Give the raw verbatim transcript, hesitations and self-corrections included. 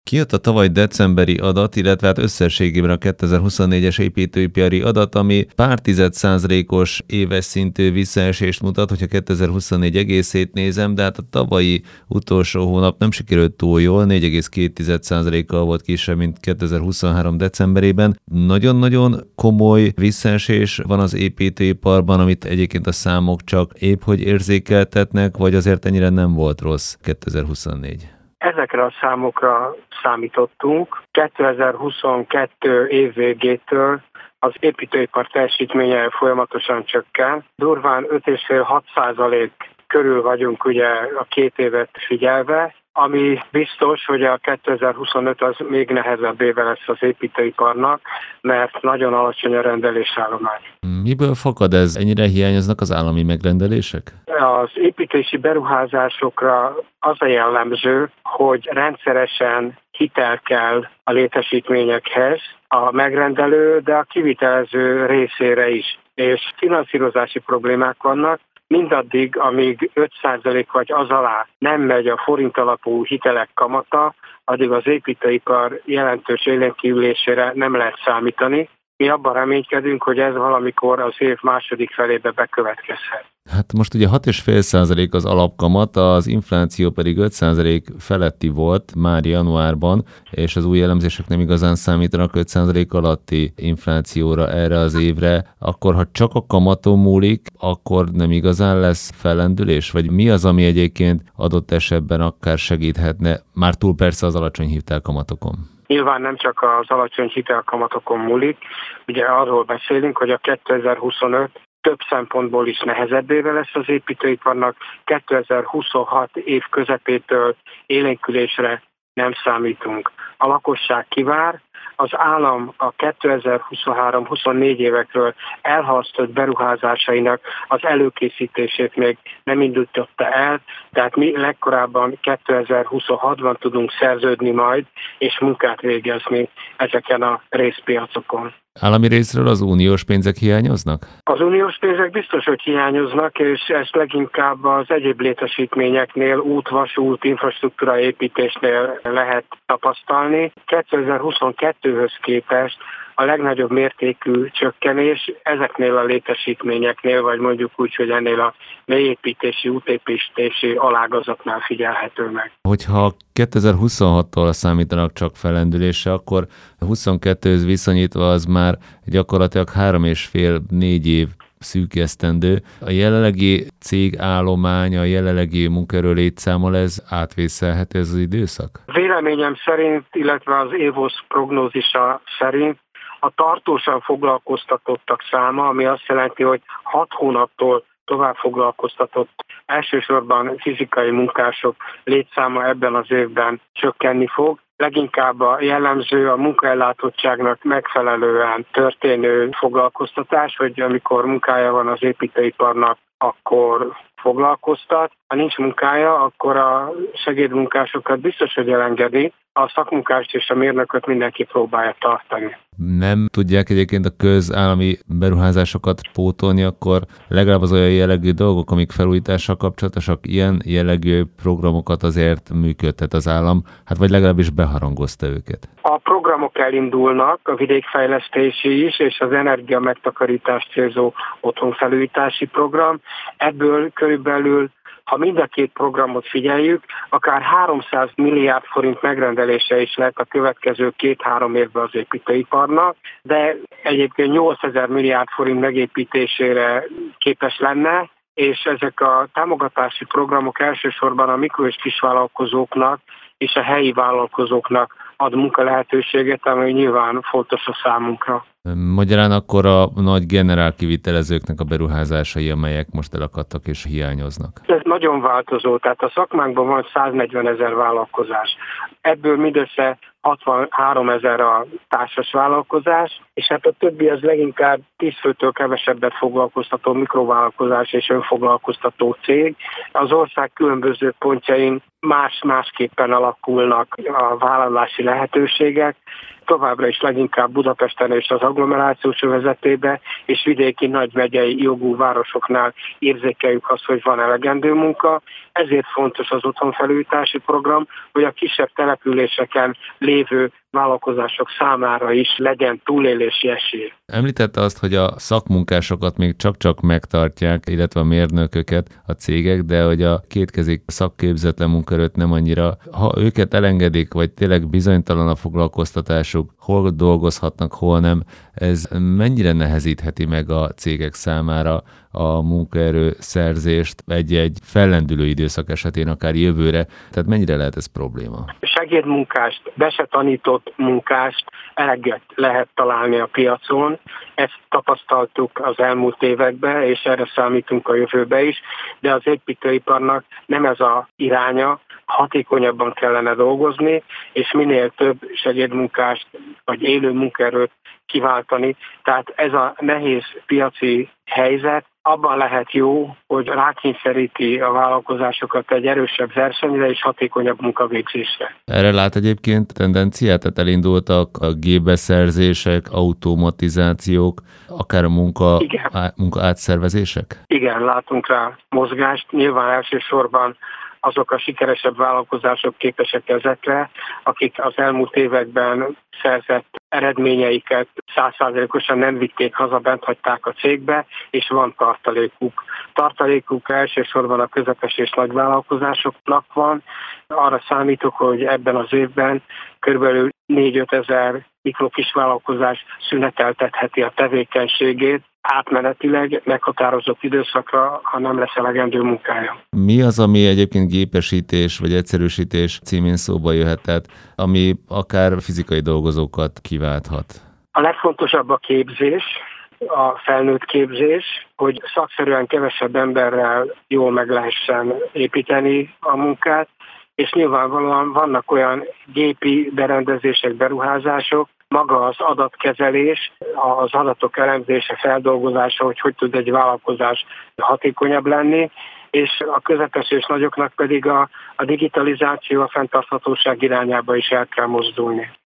Kijött a tavaly decemberi adat, illetve hát összességében a kétezer-huszonnégyes építőipari adat, ami pár tized százalékos éves szintű visszaesést mutat, hogyha kétezer-huszonnégy egészét nézem, de hát a tavalyi utolsó hónap nem sikerült túl jól, négy egész két százalékkal volt kisebb, mint kétezer-huszonhárom decemberében. Nagyon-nagyon komoly visszaesés van az építőiparban, amit egyébként a számok csak épp hogy érzékeltetnek, vagy azért ennyire nem volt rossz kétezer-huszonnégy? Ezekre a számokra számítottunk. kétezer-huszonkettő év végétől az építőipar teljesítménye folyamatosan csökken. Durván öt egész öt-hat százalék körül vagyunk ugye a két évet figyelve, ami biztos, hogy a kétezer-huszonöt az még nehezebb éve lesz az építőiparnak, mert nagyon alacsony a rendelésállomány. Miből fakad ez? Ennyire hiányoznak az állami megrendelések? Az építési beruházásokra az a jellemző, hogy rendszeresen hitel kell a létesítményekhez, a megrendelő, de a kivitelező részére is. És finanszírozási problémák vannak, mindaddig, amíg öt százalék vagy az alá nem megy a forint alapú hitelek kamata, addig az építőipar jelentős élénkülésére nem lehet számítani. Mi abban reménykedünk, hogy ez valamikor az év második felébe bekövetkezhet. Hát most ugye hat egész öt százalék az alapkamat, az infláció pedig öt százalék feletti volt már januárban, és az új elemzések nem igazán számítanak öt százalék alatti inflációra erre az évre. Akkor, ha csak a kamaton múlik, akkor nem igazán lesz fellendülés? Vagy mi az, ami egyébként adott esetben akár segíthetne, már túl persze az alacsony hitelkamatokon? Nyilván nem csak az alacsony hitelkamatokon múlik, ugye arról beszélünk, hogy a kétezer-huszonöt több szempontból is nehezebb éve lesz az építőiparnak, kétezer-huszonhat év közepétől élénkülésre nem számítunk. A lakosság kivár, az állam a kétezer-huszonhárom-huszonnégy évekről elhalasztott beruházásainak az előkészítését még nem indította el, tehát mi legkorábban kétezer-huszonhatban tudunk szerződni majd, és munkát végezni ezeken a részpiacokon. Állami részről az uniós pénzek hiányoznak? Az uniós pénzek biztos, hogy hiányoznak, és ezt leginkább az egyéb létesítményeknél, út, vasút, infrastruktúra építésnél lehet tapasztalni. kétezer-huszonkettőhöz képest a legnagyobb mértékű csökkenés ezeknél a létesítményeknél, vagy mondjuk úgy, hogy ennél a mélyépítési, útépítési alágazatnál figyelhető meg. Hogyha kétezer-huszonhattól számítanak csak fellendülésre, akkor huszonkettőhöz viszonyítva az már gyakorlatilag három és fél-négy év szűk esztendő. A jelenlegi cégállomány, a jelenlegi munkaerő létszámmal ez átvészelhető ez az időszak? Véleményem szerint, illetve az évosz prognózisa szerint a tartósan foglalkoztatottak száma, ami azt jelenti, hogy hat hónaptól tovább foglalkoztatott, elsősorban fizikai munkások létszáma ebben az évben csökkenni fog. Leginkább a jellemző a munkaellátottságnak megfelelően történő foglalkoztatás, hogy amikor munkája van az építőiparnak, akkor foglalkoztat. Ha nincs munkája, akkor a segédmunkásokat biztos, hogy elengedi, a szakmunkást és a mérnököt mindenki próbálja tartani. Nem tudják egyébként a közállami beruházásokat pótolni, akkor legalább az olyan jellegű dolgok, amik felújítással kapcsolatosak, ilyen jellegű programokat azért működtet az állam, hát vagy legalábbis beharangozta őket. A programok elindulnak, a vidékfejlesztési is, és az energia megtakarítást célzó otthonfelújítási program. Ebből körülbelül, ha mind a két programot figyeljük, akár háromszáz milliárd forint megrendelése is lehet a következő két-három évben az építőiparnak, de egyébként nyolcezer milliárd forint megépítésére képes lenne, és ezek a támogatási programok elsősorban a mikro- és kisvállalkozóknak és a helyi vállalkozóknak ad munkalehetőséget, ami nyilván fontos a számunkra. Magyarán akkor a nagy generál kivitelezőknek a beruházásai, amelyek most elakadtak és hiányoznak. Ez nagyon változó, tehát a szakmánkban van száznegyven ezer vállalkozás. Ebből mindössze hatvanhárom ezer a társas vállalkozás, és hát a többi az leginkább tíz főtől kevesebbet foglalkoztató mikrovállalkozás és önfoglalkoztató cég. Az ország különböző pontjain más-másképpen alakulnak a vállalási lehetőségek. továbbra is leginkább Budapesten és az agglomerációs övezetében, és vidéki nagymegyei jogú városoknál érzékeljük azt, hogy van elegendő munka. Ezért fontos az otthonfelújítási program, hogy a kisebb településeken lévő vállalkozások számára is legyen túlélési esély. Említette azt, hogy a szakmunkásokat még csak-csak megtartják, illetve a mérnököket a cégek, de hogy a kétkezik szakképzetlen munkaerőt nem annyira. Ha őket elengedik, vagy tényleg bizonytalan a foglalkoztatásuk, hol dolgozhatnak, hol nem, ez mennyire nehezítheti meg a cégek számára a munkaerő szerzést egy-egy fellendülő időszak esetén, akár jövőre, tehát mennyire lehet ez probléma? Segédmunkást, be se tanított munkást eleget lehet találni a piacon, ezt tapasztaltuk az elmúlt években, és erre számítunk a jövőbe is, de az építőiparnak nem ez a iránya, hatékonyabban kellene dolgozni, és minél több segédmunkást vagy élő munkaerőt kiváltani. Tehát ez a nehéz piaci helyzet abban lehet jó, hogy rákényszeríti a vállalkozásokat egy erősebb versenyre és hatékonyabb munkavégzésre. Erre lát egyébként tendenciát, tehát elindultak a gépbeszerzések, automatizációk, akár a munka, á, munka átszervezések? Igen, látunk rá mozgást. Nyilván elsősorban azok a sikeresebb vállalkozások képesek ezekre, akik az elmúlt években szerzett eredményeiket száz százalékosan nem vitték haza, bent hagyták a cégbe, és van tartalékuk. Tartalékuk elsősorban a közepes és nagy vállalkozásoknak van. Arra számítok, hogy ebben az évben körülbelül négy-öt ezer mikro-kis vállalkozás szüneteltetheti a tevékenységét, átmenetileg meghatározott időszakra, ha nem lesz elegendő munkája. Mi az, ami egyébként gépesítés vagy egyszerűsítés címén szóba jöhet, tehát ami akár fizikai dolgozókat kiválthat? A legfontosabb a képzés, a felnőtt képzés, hogy szakszerűen kevesebb emberrel jól meg lehessen építeni a munkát, és nyilvánvalóan vannak olyan gépi berendezések, beruházások, maga az adatkezelés, az adatok elemzése, feldolgozása, hogy hogy tud egy vállalkozás hatékonyabb lenni, és a közepes és nagyoknak pedig a, a digitalizáció, a fenntarthatóság irányába is el kell mozdulni.